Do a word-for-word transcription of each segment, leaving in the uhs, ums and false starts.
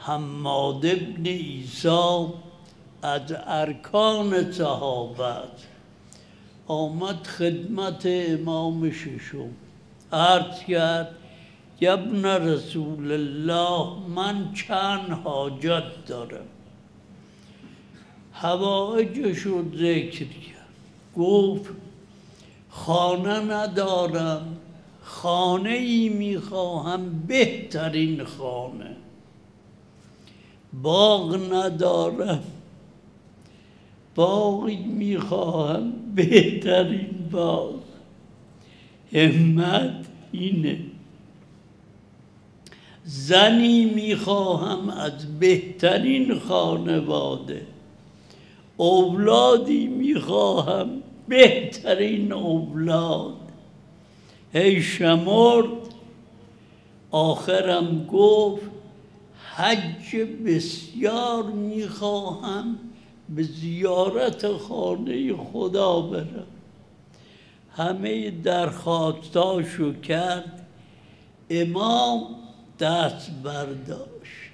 حماد بن عیسی از ارکان صحابت آمد خدمت امام ششم، عرض کرد ابن رسول الله من چند حاجت دارم. حوائجش رو ذکر کرد. گفت خانه ندارم، خانه ای میخواهم بهترین خانه. باغ ندارم، باغی میخواهم بهترین باغ. همت اینه. زنی میخواهم از بهترین خانواده، اولادی میخواهم بهترین اولاد. هی شمرد، آخرم گفت حج بسیار میخواهم به زیارت خانه خدا برم. همه درخواستاشو کرد. امام دست برداشت.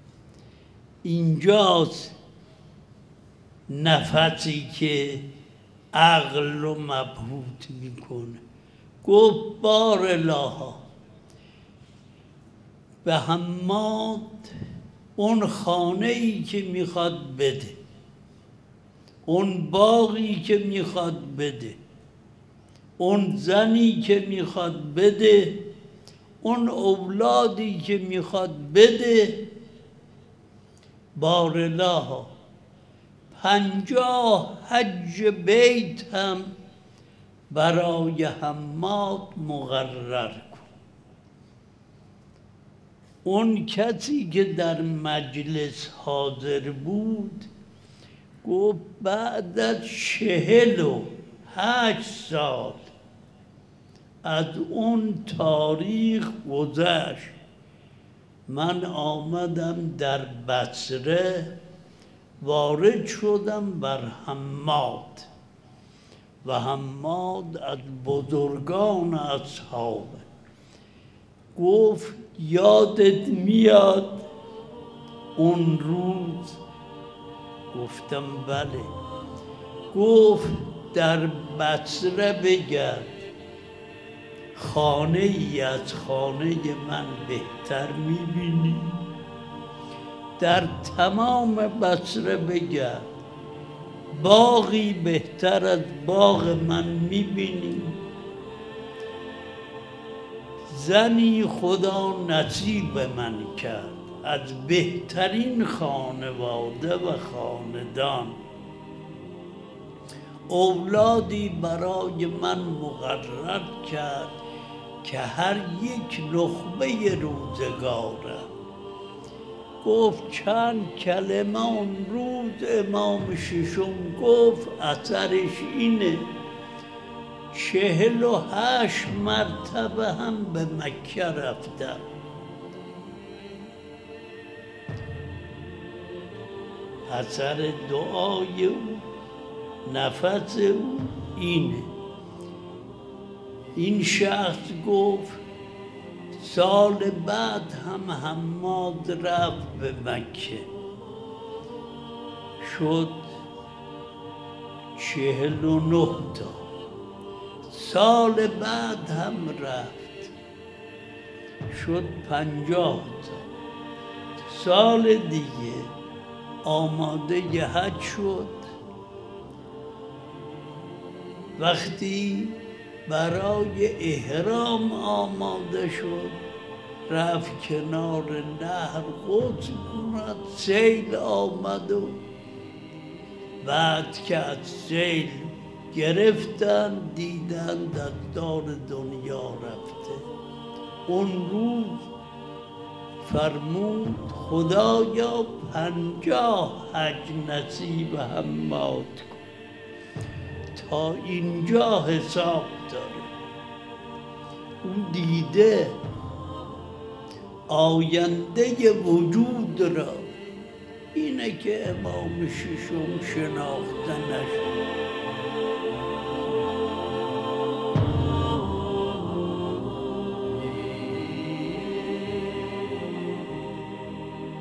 اینجاست نفسی که عقل رو مبهوت میکنه. گفت بار الها به حماد اون خانه ای که میخواد بده، اون باغی که میخواد بده، اون زنی که میخواد بده، اون اولادی که میخواد بده، بار الها پنجاه حج بیت هم برای حماد مقرر کن. اون کسی که در مجلس حاضر بود گفت بعد از چهل و هشت سال از اون تاریخ گذشت، من آمدم در بصره، وارد شدم بر حماد و حماد از بزرگان اصحابه. گفت یادت میاد اون روز؟ گفتم بله. گفت در بصره بگرد، خانه ای از خانه من بهتر میبینی؟ در تمام بصره بگرد، باغی بهتر از باغ من میبینی؟ زنی خدا نصیب من کرد از بهترین خانواده و خاندان، اولادی برای من مقرر کرد که هر یک نخبه روزگارم. گفت چند کلمه اون روز امام ششم گفت اثرش اینه. چهل و هشت مرتبه هم به مکه رفتم. اثر دعای او، نفس او اینه. این شخص گفت سال بعد هم حماد رفت به مکه، شد چهل و نه تا. سال بعد هم رفت، شد پنجاه تا. سال دیگه آماده حج شد. وقتی برای احرام آماده شد، رفت کنار نهر غسل کند. سیل آمد و بعد که از سیل گرفتن دیدن از دار دنیا رفته. اون روز فرمود خدایا پنجاه حج نصیب حماد کن. تا اینجا حساب داره. اون دیده آینده وجود را، اینه که امام ششم شناخته نشد.